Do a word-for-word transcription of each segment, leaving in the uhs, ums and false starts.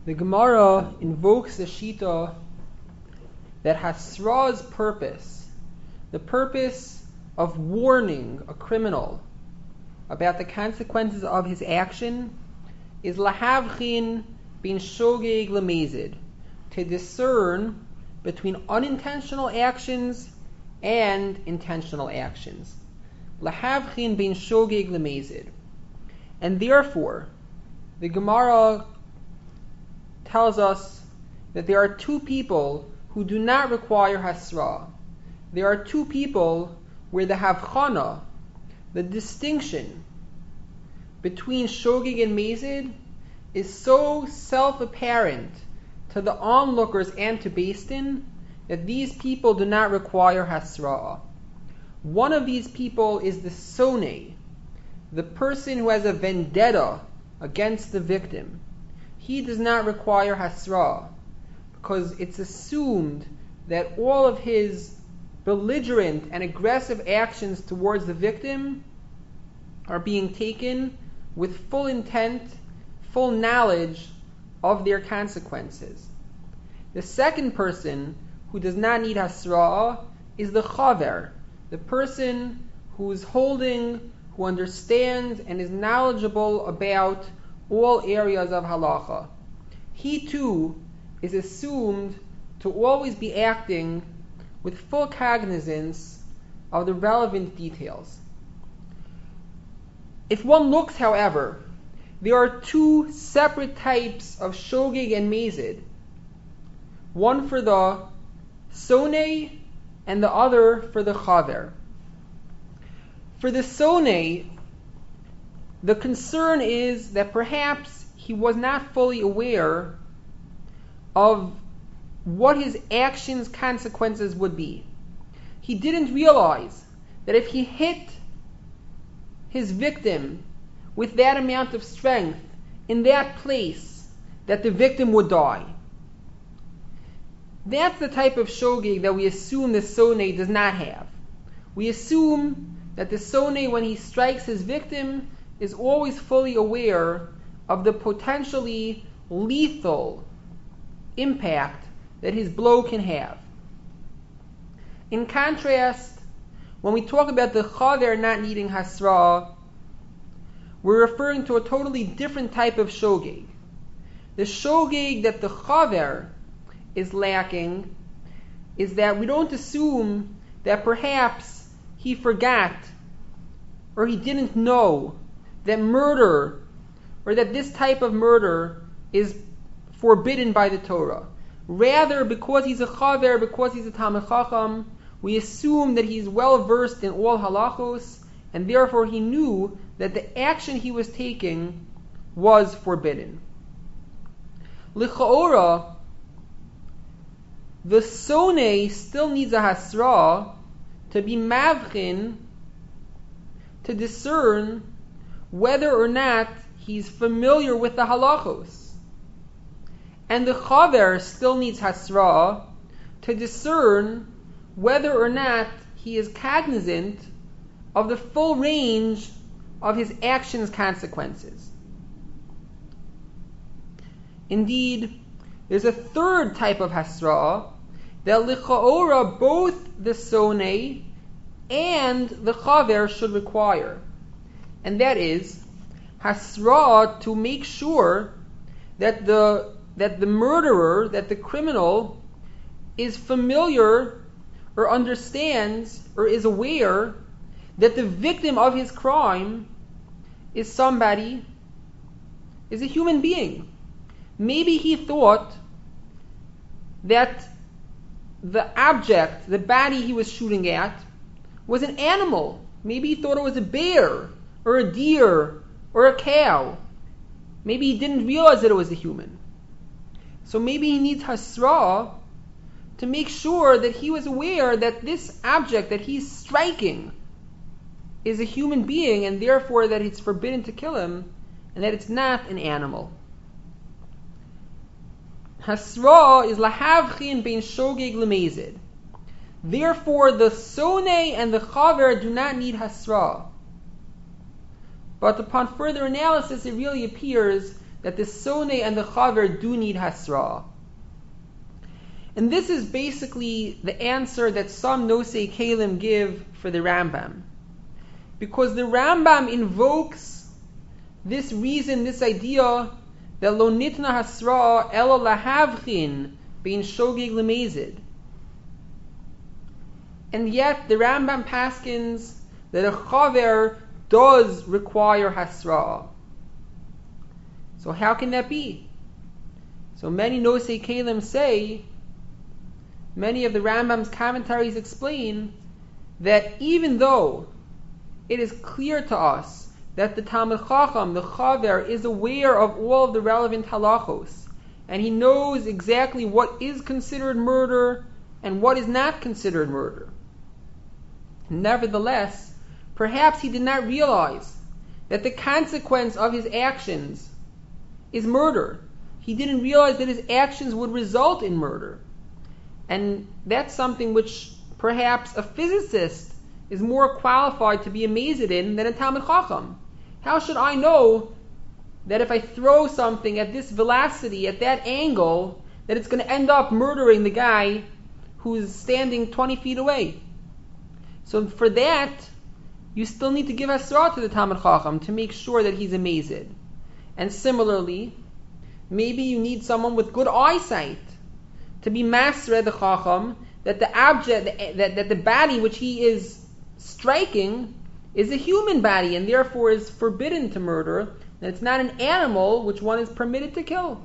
The Gemara invokes the Shita that Hasra's purpose, the purpose of warning a criminal about the consequences of his action, is lahavchin bin shogeg lemezid, to discern between unintentional actions and intentional actions. Lahavchin bin shogeg lemezid. And therefore, the Gemara tells us that there are two people who do not require hasra. There are two people where the havchana, the distinction between shogeg and mezid, is so self-apparent to the onlookers and to Beis Din that these people do not require hasra. One of these people is the soneh, the person who has a vendetta against the victim. He does not require hasra, because it's assumed that all of his belligerent and aggressive actions towards the victim are being taken with full intent, full knowledge of their consequences. The second person who does not need hasra is the chaver, the person who is holding, who understands and is knowledgeable about all areas of halacha. He too is assumed to always be acting with full cognizance of the relevant details. If one looks, however, there are two separate types of shogeg and mezid, one for the soneh and the other for the chaver. For the soneh, the concern is that perhaps he was not fully aware of what his actions' consequences would be. He didn't realize that if he hit his victim with that amount of strength in that place, that the victim would die. That's the type of shogeg that we assume the soneh does not have. We assume that the soneh, when he strikes his victim, is always fully aware of the potentially lethal impact that his blow can have. In contrast, when we talk about the chaver not needing hasra, we're referring to a totally different type of shogeg. The shogeg that the chaver is lacking is that we don't assume that perhaps he forgot or he didn't know that murder, or that this type of murder is forbidden by the Torah. Rather, because he's a chaver, because he's a Talmid Chacham, we assume that he's well versed in all halachos, and therefore he knew that the action he was taking was forbidden. L'cha'ora, the soneh still needs a hasra to be mavchin, to discern whether or not he's familiar with the halachos. And the chaver still needs hasra to discern whether or not he is cognizant of the full range of his actions' consequences. Indeed, there's a third type of hasra that licha'ora both the soneh and the chaver should require. And that is hasra to make sure that the that the murderer, that the criminal, is familiar or understands or is aware that the victim of his crime is somebody, is a human being. Maybe he thought that the object, the body he was shooting at, was an animal. Maybe he thought it was a bear or a deer or a cow. Maybe he didn't realize that it was a human. So maybe he needs hasra to make sure that he was aware that this object that he's striking is a human being, and therefore that it's forbidden to kill him, and that it's not an animal. Hasra is lahavchin bein shogeg lemezid. Therefore, the soneh and the chaver do not need hasra. But upon further analysis, it really appears that the Sonei and the Chaver do need Hasra. And this is basically the answer that some Nosei Kalim give for the Rambam. Because the Rambam invokes this reason, this idea, that lo nitna hasra elo lahavchin bein shogeg lemezid. And yet the Rambam paskins that a chaver does require hasra. So how can that be? So many Nosei Kalim say, many of the Rambam's commentaries explain that even though it is clear to us that the Talmid Chacham, the Chaver, is aware of all of the relevant halachos, and he knows exactly what is considered murder and what is not considered murder. Nevertheless, perhaps he did not realize that the consequence of his actions is murder. He didn't realize that his actions would result in murder. And that's something which perhaps a physicist is more qualified to be amazed in than a Talmid Chacham. How should I know that if I throw something at this velocity, at that angle, that it's going to end up murdering the guy who's standing twenty feet away? So for that, you still need to give Hasra to the Talmid Chacham to make sure that he's amazed. And similarly, maybe you need someone with good eyesight to be masre the Chacham, that the object, that, that the body which he is striking is a human body and therefore is forbidden to murder, and it's not an animal which one is permitted to kill.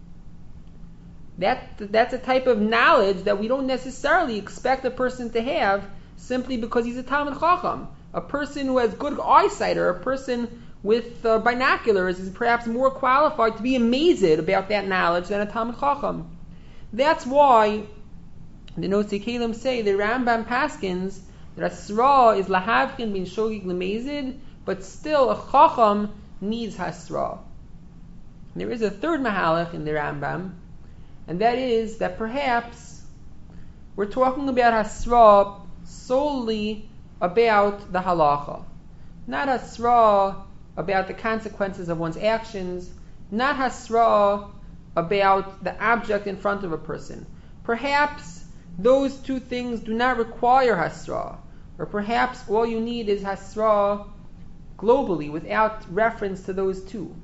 That, that's a type of knowledge that we don't necessarily expect a person to have simply because he's a Talmid Chacham. A person who has good eyesight or a person with uh, binoculars is perhaps more qualified to be amazed about that knowledge than a Talmid Chacham. That's why the Nosei Kalim say the Rambam paskins that Hasra is lahavchin bin shogeg lemezid, but still a Chacham needs Hasra. There is a third mahalach in the Rambam, and that is that perhaps we're talking about Hasra solely about the halacha, not Hasra about the consequences of one's actions, not Hasra about the object in front of a person. Perhaps those two things do not require Hasra, or perhaps all you need is Hasra globally without reference to those two.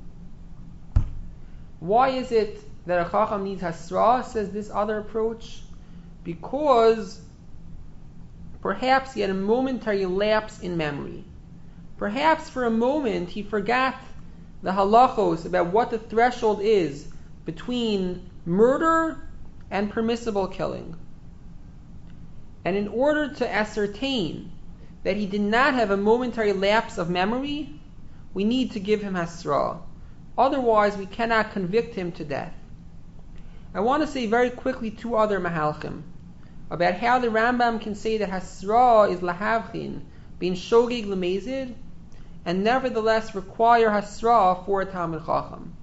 Why is it that a Chacham needs Hasra, says this other approach? Because perhaps he had a momentary lapse in memory. Perhaps for a moment he forgot the halachos about what the threshold is between murder and permissible killing. And in order to ascertain that he did not have a momentary lapse of memory, we need to give him Hasra. Otherwise, we cannot convict him to death. I want to say very quickly two other mahalchim about how the Rambam can say that Hasra is lahavchin, being shogeg lemezid, and nevertheless require Hasra for a Talmid Chacham.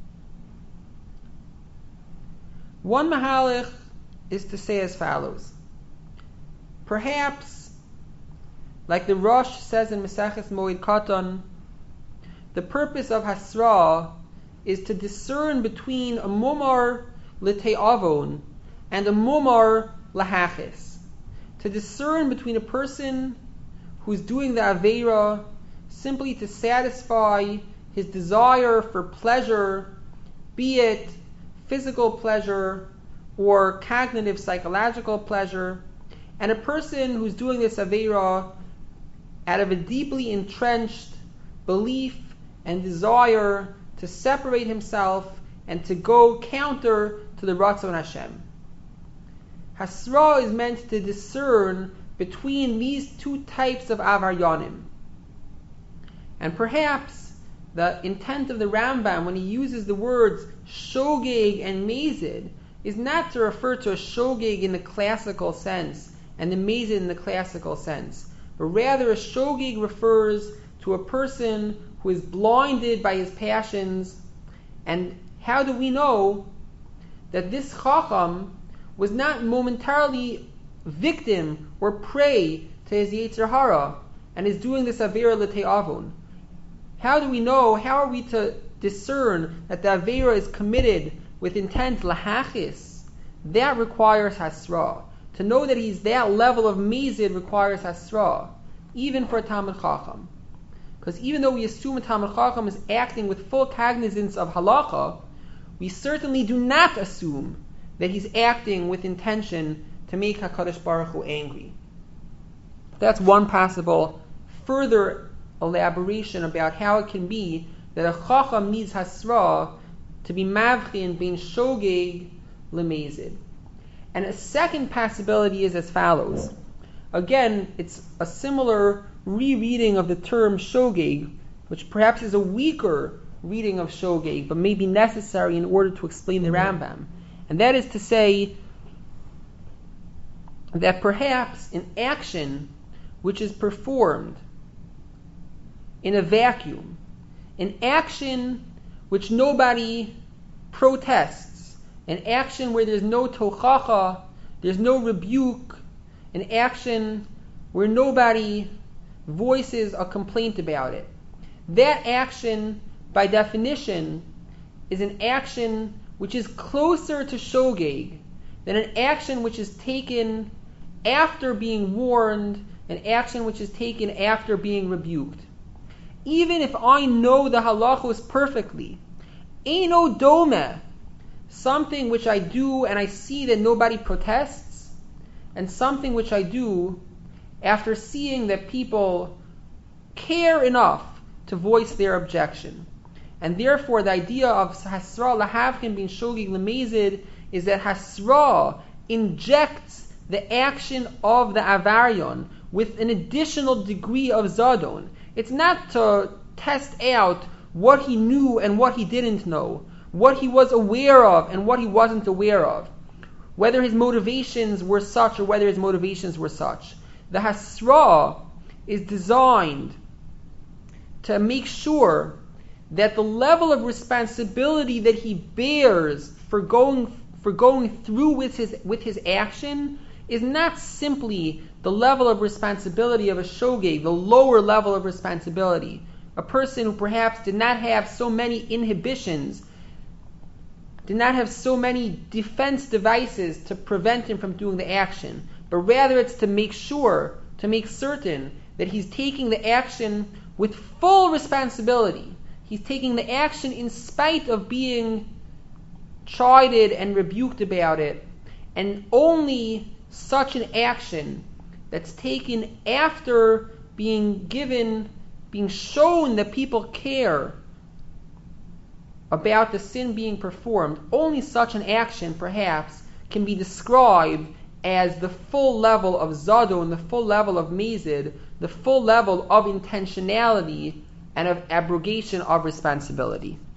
One mahalach is to say as follows. Perhaps, like the Rosh says in Maseches Moed Katan, the purpose of Hasra is to discern between a mumar l'te'avon and a mumar l'hachis. To discern between a person who's doing the Aveira simply to satisfy his desire for pleasure, be it physical pleasure or cognitive psychological pleasure, and a person who's doing this Aveira out of a deeply entrenched belief and desire to separate himself and to go counter to the Ratzon Hashem. Hasra is meant to discern between these two types of avaryanim. And perhaps the intent of the Rambam when he uses the words shogeg and mezid is not to refer to a shogeg in the classical sense and the mezid in the classical sense, but rather a shogeg refers to a person who is blinded by his passions. And how do we know that this Chacham was not momentarily victim or prey to his Yetzer Hara and is doing this Avera L'Te'avon? How do we know, how are we to discern that the Aveira is committed with intent lahachis, that requires hasra. To know that he's that level of mezid requires hasra, even for a Talmid Chacham. Because even though we assume a Talmid Chacham is acting with full cognizance of halacha, we certainly do not assume that he's acting with intention to make HaKadosh Baruch Hu angry. That's one possible further elaboration about how it can be that a Chacham needs hasra to be mavchin bein shogeg lemezid. And a second possibility is as follows. Again, it's a similar rereading of the term shogeg, which perhaps is a weaker reading of shogeg, but may be necessary in order to explain the Rambam. And that is to say that perhaps an action which is performed in a vacuum, an action which nobody protests, an action where there's no tochacha, there's no rebuke, an action where nobody voices a complaint about it. That action, by definition, is an action which is closer to shogeg than an action which is taken after being warned, an action which is taken after being rebuked. Even if I know the halachos perfectly, eino dome, something which I do and I see that nobody protests, and something which I do after seeing that people care enough to voice their objection. And therefore the idea of hasra lahavkin bin shogeg lemezid is that hasra injects the action of the avarion with an additional degree of zadon. It's not to test out what he knew and what he didn't know, what he was aware of and what he wasn't aware of, whether his motivations were such or whether his motivations were such. The hasra is designed to make sure that the level of responsibility that he bears for going for going through with his with his action is not simply the level of responsibility of a shogeg, the lower level of responsibility, a person who perhaps did not have so many inhibitions, did not have so many defense devices to prevent him from doing the action, but rather it's to make sure, to make certain that he's taking the action with full responsibility. He's taking the action in spite of being chided and rebuked about it, and only such an action that's taken after being given, being shown that people care about the sin being performed, only such an action perhaps can be described as the full level of zadon, the full level of mezid, the full level of intentionality and of abrogation of responsibility.